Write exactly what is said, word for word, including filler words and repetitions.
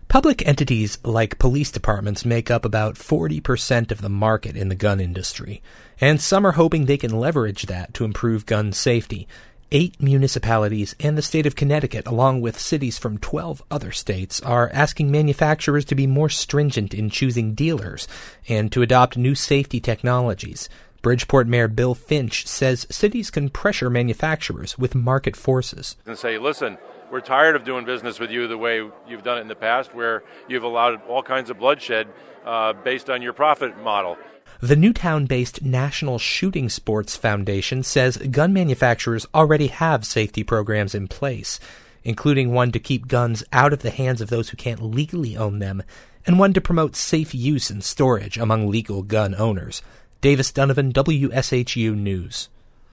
Public entities like police departments make up about forty percent of the market in the gun industry, and some are hoping they can leverage that to improve gun safety. Eight municipalities and the state of Connecticut, along with cities from twelve other states, are asking manufacturers to be more stringent in choosing dealers and to adopt new safety technologies. Bridgeport Mayor Bill Finch says cities can pressure manufacturers with market forces. And say, listen, we're tired of doing business with you the way you've done it in the past, where you've allowed all kinds of bloodshed uh, based on your profit model. The Newtown-based National Shooting Sports Foundation says gun manufacturers already have safety programs in place, including one to keep guns out of the hands of those who can't legally own them, and one to promote safe use and storage among legal gun owners. Davis Donovan, W S H U News.